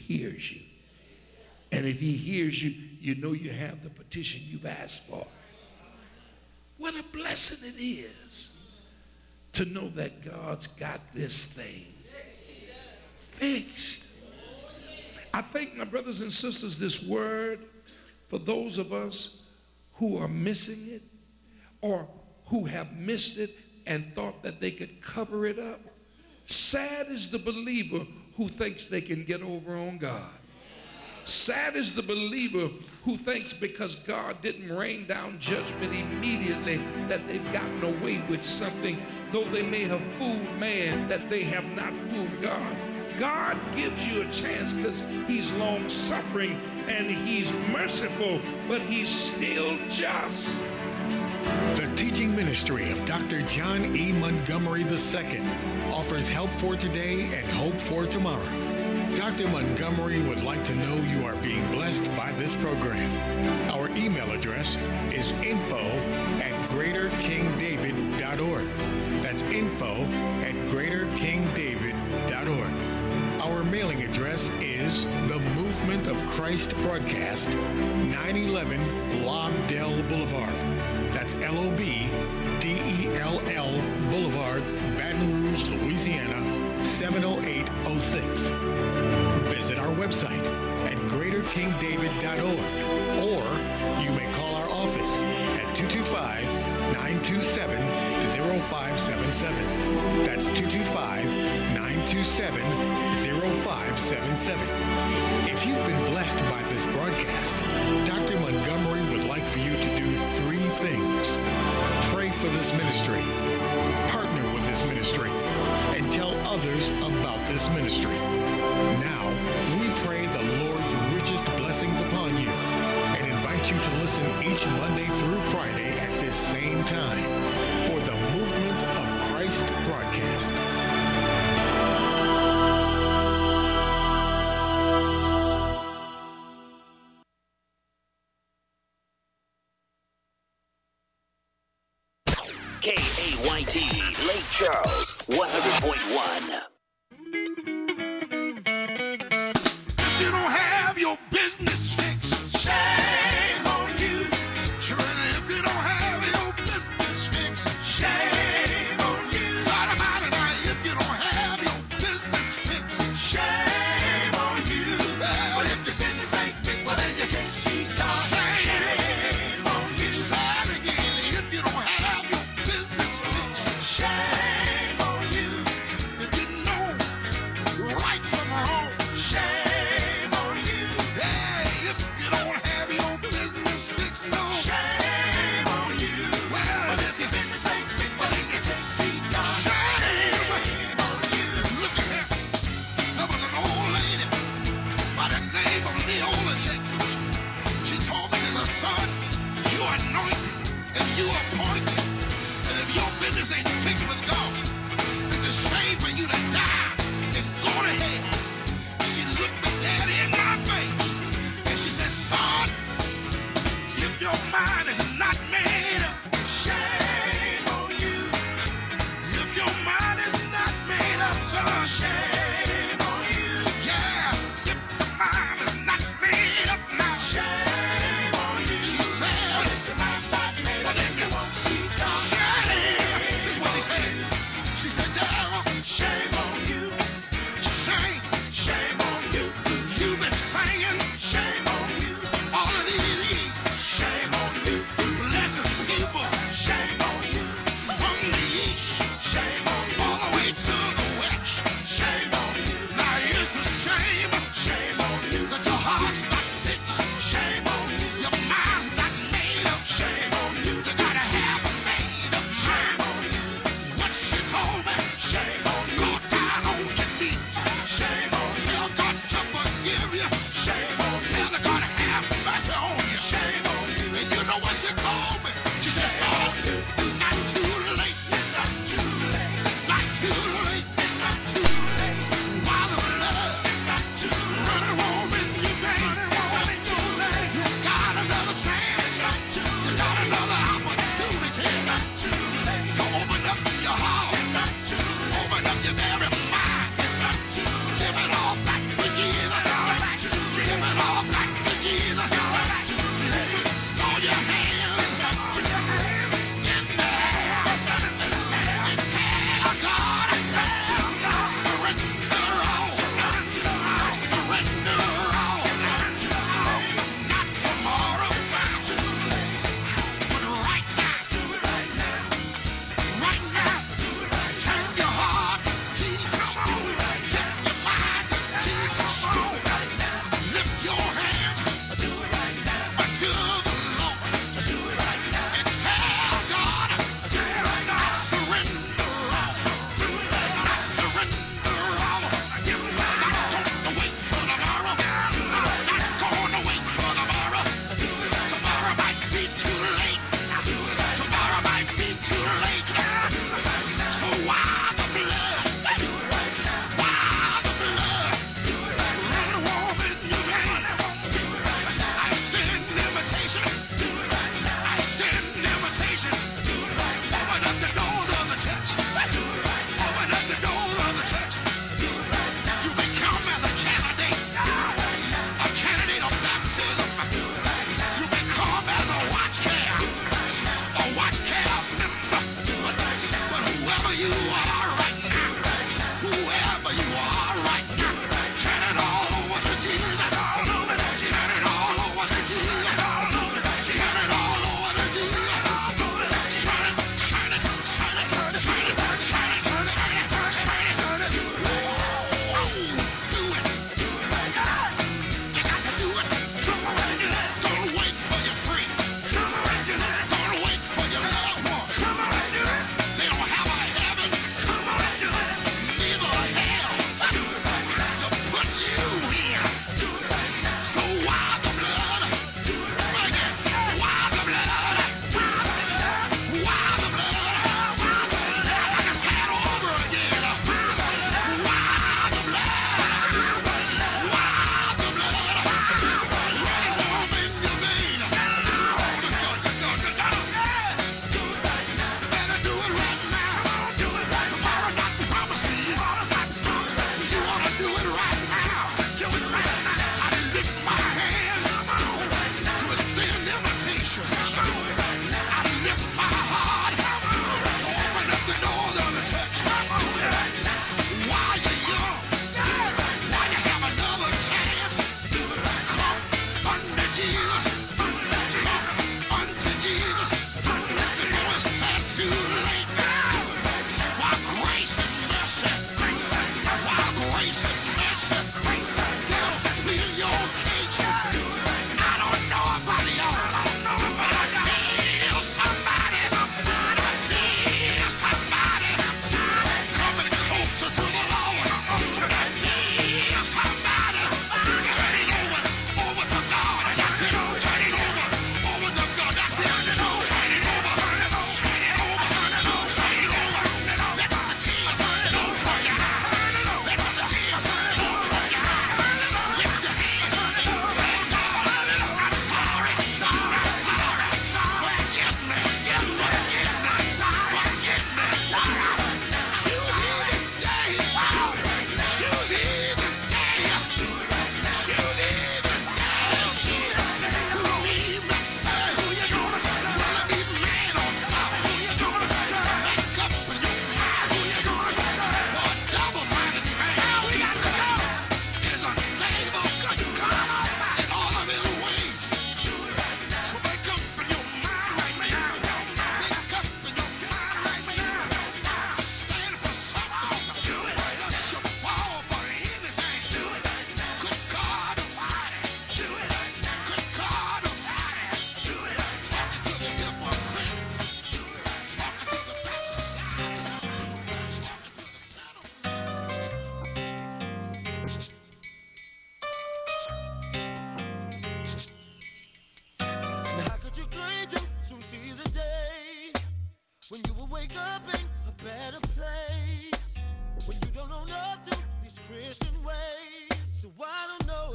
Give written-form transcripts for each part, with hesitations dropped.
hears you. And if he hears you, you know you have the petition you've asked for. What a blessing it is to know that God's got this thing fixed. I think, my brothers and sisters, this word, for those of us who are missing it or who have missed it and thought that they could cover it up, sad is the believer who thinks they can get over on God. Sad is the believer who thinks because God didn't rain down judgment immediately that they've gotten away with something, though they may have fooled man, that they have not fooled God. God gives you a chance because he's long-suffering and he's merciful, but he's still just. The teaching ministry of Dr. John E. Montgomery II offers help for today and hope for tomorrow. Dr. Montgomery would like to know you are being blessed by this program. Our email address is info@greaterkingdavid.org. That's info@greaterkingdavid.org. Our mailing address is The Movement of Christ Broadcast, 911 Lobdell Boulevard. That's LOBDELL Boulevard, Baton Rouge, Louisiana, 70806. Visit our website at greaterkingdavid.org, or you may call our office at 225-927-0577. That's 225-927-0577. If you've been blessed by this broadcast, Dr. Montgomery would like for you to do three things. Pray for this ministry, partner with this ministry, and tell others about this ministry. Now, we pray the Lord's richest blessings upon you and invite you to listen each Monday through Friday at this same time for the Movement of Christ broadcast. KAYT, Lake Charles, 100.1. You don't have your business fixed. Shame on you. Children, if you don't have your business fixed. Shame on you. Thought about it now. If you don't have your business fixed. Shame on you. Well, if your business ain't fixed, well, then you can't see God. Shame on you. Sad again, if you don't have your business fixed. Shame on you. If you know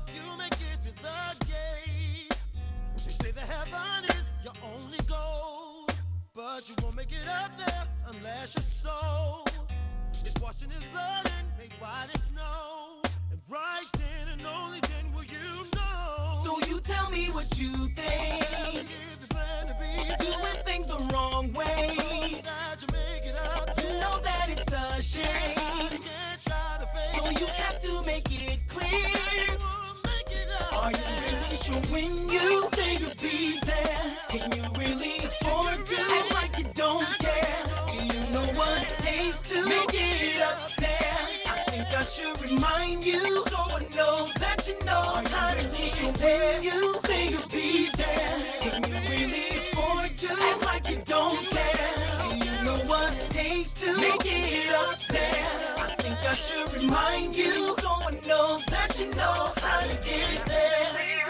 if you make it to the gates, they say the heaven is your only goal, but you won't make it up there unless your soul is washed in his blood and made white as snow. And right then and only then will you know. So you tell me what you think. Tell me if you plan to be Doing things the wrong way. that you make it up You there. know that it's a shame. You can't try to fake So you it. have to make it clear. You wanna make it up Are you there. really sure when you say you'll be there? Can you really afford to act like you don't care? Do you know what it takes to make it up there? I think I should remind you so I know that you know. Are you really sure when you say you'll be there? Can you really afford to act like you don't care? Do you know what it takes to make it up there? I think I should remind you so I know that you know how to get there.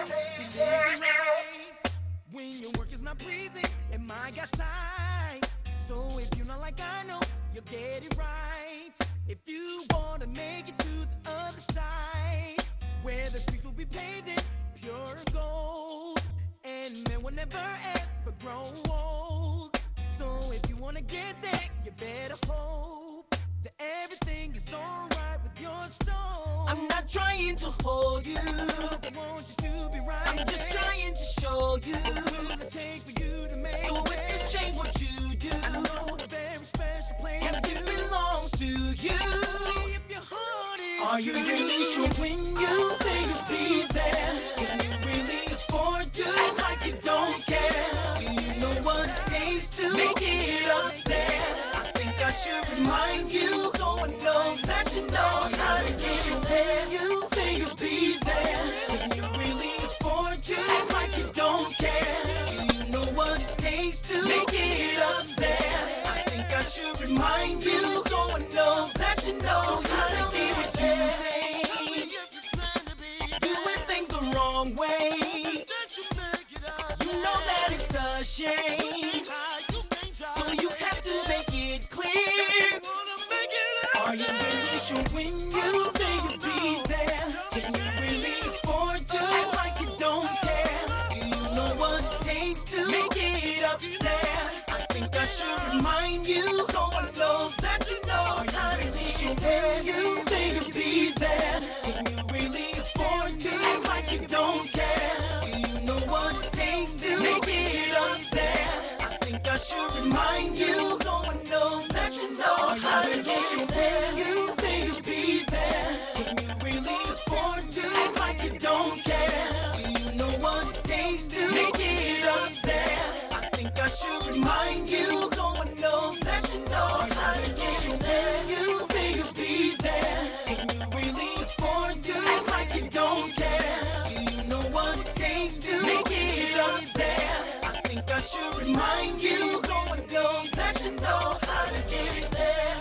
When your work is not pleasing and my got sight. So if you're not like I know, you'll get it right. If you wanna make it to the other side, where the streets will be painted pure gold, and men will never ever grow old. So if you wanna get there, you better hope that everything is alright with your soul. I'm not trying to hold you. 'Cause I want you to be right. I'm just trying to show you. What will it take for you to make So it if you there? change what you do, I know a very special place and for it you. belongs to you. If your heart is Are you true. really sure when you say you'll be there? Can you really afford to act like you don't care? Do you know what it takes to make it up there? I think I should remind you so I know that you know how to get you there. You say you'll be there. Can you really afford to act like you don't care? Do you know what it takes to make it up there? I think I should remind you so I know that you know how to get what you think. If you plan to be Doing things the wrong way. that you make it up. You know that it's a shame. You can't try. So you have to make it clear. Wanna make it up. Are you really sure when you say you'll be there? Can you really afford to act like you don't care? Do you know what it takes to make it up there? I think I should remind you so I know that you know. Are you really sure when you say you'll be there? Can you really afford to act like you don't care? Do you know what it takes to make it up there? I think I should remind you so I know that you know how to get you when you say you'll be there. Can you really afford to act like you don't care? Do you know what it takes to make it up there? I think I should remind you so I know that you know how to get you when you say you'll be there. Can you really afford to act like you don't care? Do you know what it takes to make it up there? I think I should remind you so I know that you know how to get it there.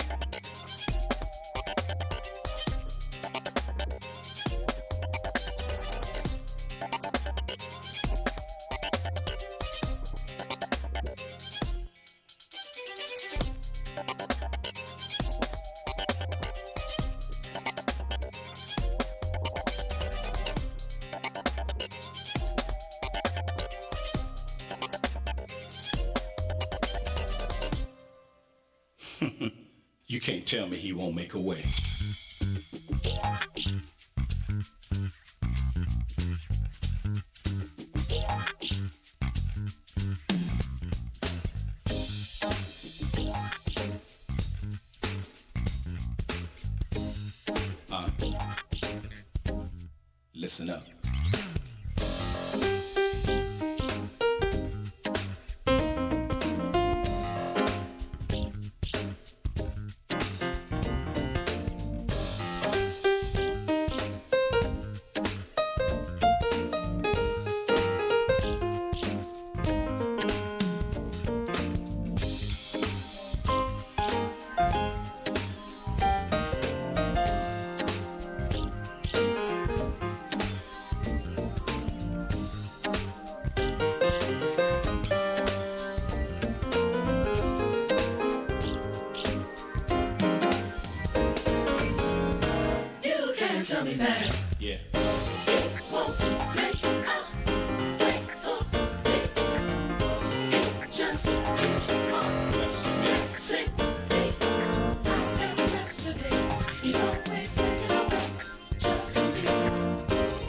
You can't tell me he won't make a way. Listen up. You can't tell me that. Yeah. wants.